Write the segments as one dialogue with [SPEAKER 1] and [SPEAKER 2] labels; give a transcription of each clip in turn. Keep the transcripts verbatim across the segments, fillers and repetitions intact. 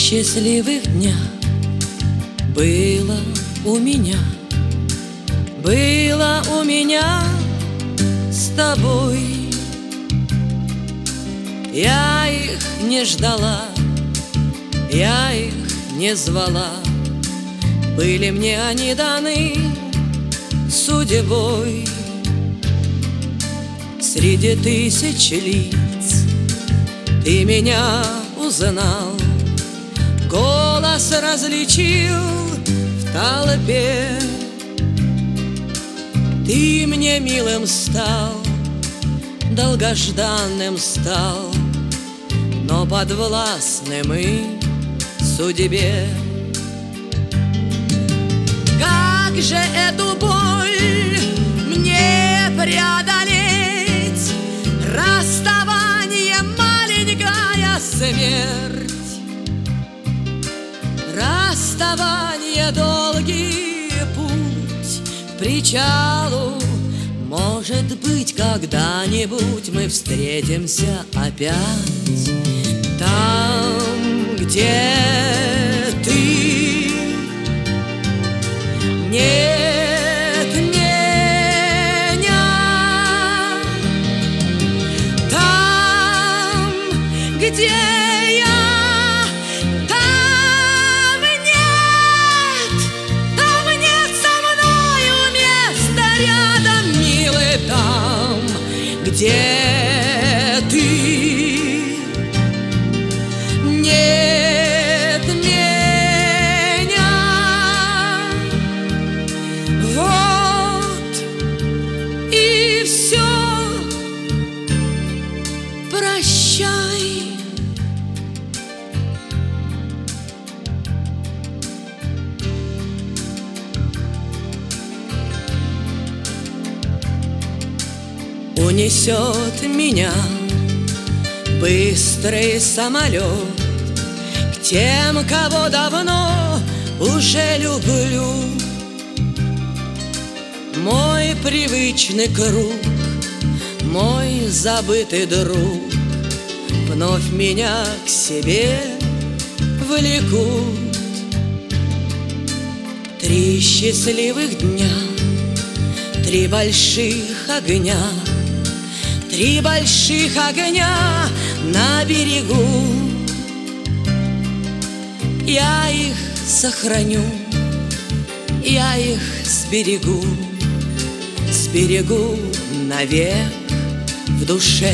[SPEAKER 1] счастливых дня было у меня, было у меня с тобой. Я их не ждала, я их не звала, были мне они даны судьбой. Среди тысяч лиц ты меня узнал, голос различил в толпе. Ты мне милым стал, долгожданным стал, но подвластным и судьбе. Как же эту боль мне преодолеть? Расставание, маленькая смерть, расставание, долгий путь к причалу. Может быть, когда-нибудь мы встретимся опять там, где ты. Нет меня там, где я, там нет, там нет со мною места рядом, милый, там, где ты. Нет меня. Вот и все. Прощай. Унесет меня быстрый самолет к тем, кого давно уже люблю. Мой привычный круг, мой забытый друг вновь меня к себе влекут. Три счастливых дня, три больших огня, три больших огня на берегу. Я их сохраню, я их сберегу, сберегу навек в душе.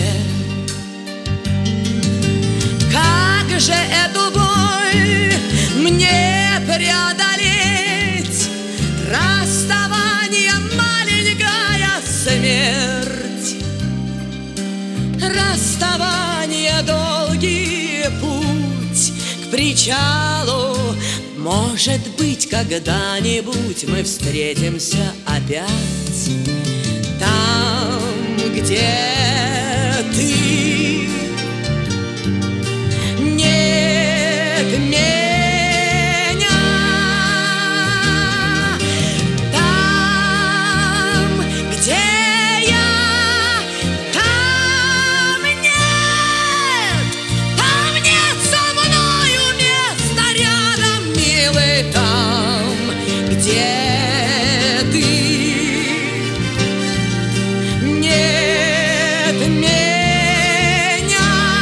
[SPEAKER 1] Как же эту боль мне преодолеть? Расставание, маленькая смерть, расставание, долгий путь к причалу. Может быть, когда-нибудь мы встретимся опять там, где ты. Нет меня там, где я, там нет, там нет со мною места рядом, милый, там, где ты. Нет меня.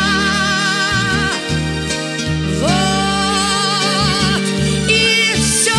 [SPEAKER 1] Вот и все.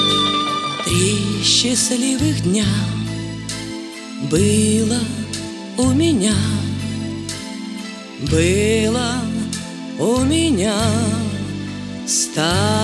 [SPEAKER 1] счастливых дня было у меня, было у меня стало.